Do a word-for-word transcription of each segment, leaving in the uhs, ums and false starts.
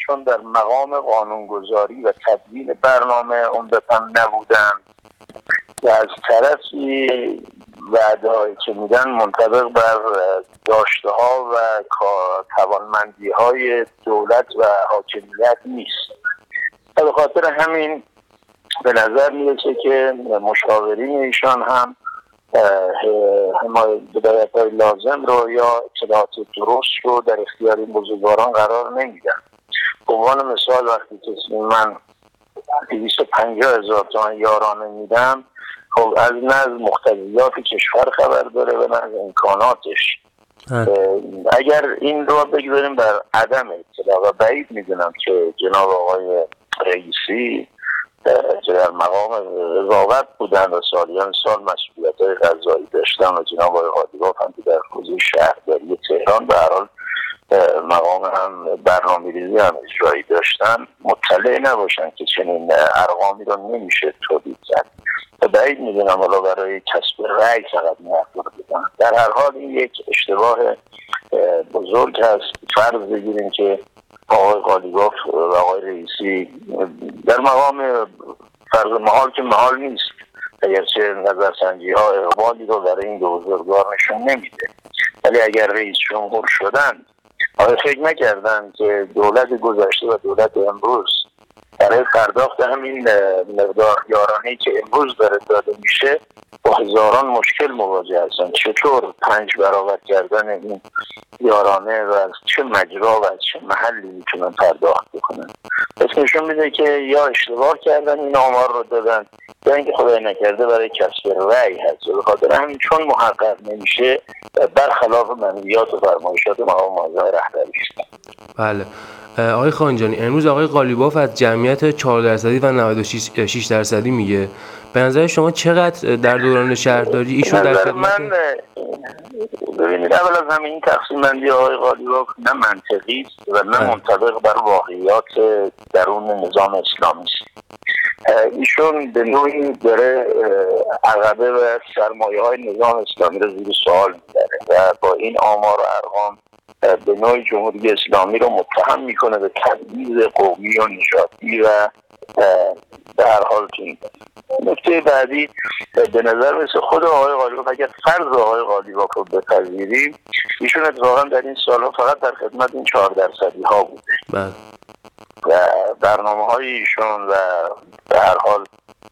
چون در مقام قانونگذاری و تدوین برنامه عمدتاً نبودن و از طرفی وعده‌هایی که میدن منطبق بر داشته‌ها و توانمندی‌های دولت و حاکمیت نیست. به خاطر همین به نظر میرسه که مشاورین ایشان هم هدایت‌های لازم رو یا اطلاعات درست رو در اختیار این بزرگواران قرار نمیدن. به عنوان مثال وقتی که من دویست و پنجاه هزار تومان یارانه میدم، خب از نه از مقتضیات کشور خبر داره و نه از امکاناتش. اگر این رو بگذاریم بر عدم اطلاع و بعید میدونم که جناب آقای رئیسی در مقام قضاوت بودن و سالیان سال مسئولیت‌های قضایی داشتن و جناب آقای قالیباف هم که در حوزه شهرداری تهران به هر حال مقام هم برنامه‌ریزی هم اجرایی داشتن، مطلع نباشن که چنین ارقامی رو نمیشه تولید کرد. بعید میدونم حالا برای کسب رأی فقط محضور بدن. در هر حال این یک اشتباه بزرگ هست. فرض بگیریم که آقای قالیباف و آقای رئیسی در مقام فرض محال که محال نیست، اگرچه نظرسنجی ها اقبالی رو برای این دو بزرگوار نشون نمیده، ولی اگر رئیس جمهور شدن آیا فکر نکردن که دولت گذشته و دولت امروز برای پرداخت همین مقدار یارانه‌ای که امروز داره داده میشه با هزاران مشکل مواجه هستن؟ چطور پنج برابر کردن این یارانه و از چه مجرا و از چه محلی میتونن پرداخت بکنن؟ پس نشون میده که یا اشتباه کردن این آمار رو دادن یا اینکه خدای نکرده برای کسب رأی هست. به خاطر همین چون محقق نمیشه برخلاف منویات و فرمایشات مقام معظم رهبری است. بله آقای خانجانی، امروز آقای قالیباف از جمعیت چهار درصدی و نود و شش درصدی میگه. به نظر شما چقدر در دوران شهرداری ایشون در خدمت؟ من ببینید اول از همه این تقسیم بندی آقای قالیباف نه منطقی است و نه منطبق بر واقعیات درون نظام اسلامی است. ایشون به نوعی داره عقبه و سرمایه‌های نظام اسلامی رو زیر سوال می‌بره و با این آمار و ارقام به نوعی جمهوری اسلامی رو متهم میکنه به تبعیض قومی و نژادی و به هر حال که نکته بعدی به نظر مثل خود آقای قالیباف، اگر فرض آقای قالیباف رو بپذیریم، ایشون اتفاقا در این سالها فقط در خدمت این چهار درصدی ها بوده بله. و برنامه های ایشون و به هر حال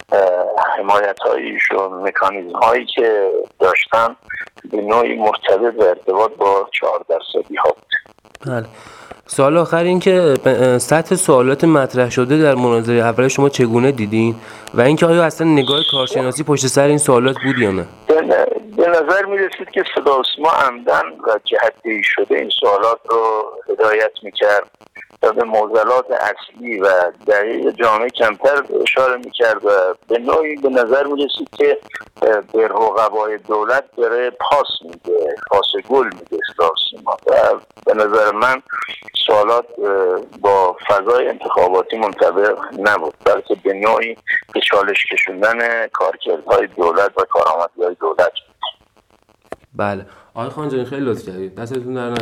حمایت های ایشون، مکانیزم هایی که داشتن به نوعی مرتبط و ارتباط با چهار درصدی ها بود. بله. سوال آخر این که سطح سوالات مطرح شده در مناظره اول شما چگونه دیدین و اینکه آیا اصلا نگاه کارشناسی پشت سر این سوالات بود یا نه؟ به نظر می رسید که صدا و سیما عمدن و جهت‌دهی شده این سوالات رو هدایت میکرد و به معضلات اصلی و دقیق جامعه کمتر اشاره میکرد و به نوعی به نظر می رسید که به رقبای دولت داره پاس میده، پاس گل میده صدا و سیما و به نظر من سوالات با فضای انتخاباتی منطبق نبود، بلکه به نوعی به چالش کشوندن کارکردهای دولت و کارآمدی‌های دولت بود. بله آقای خانجانی خیلی لطف کردید، دستتون در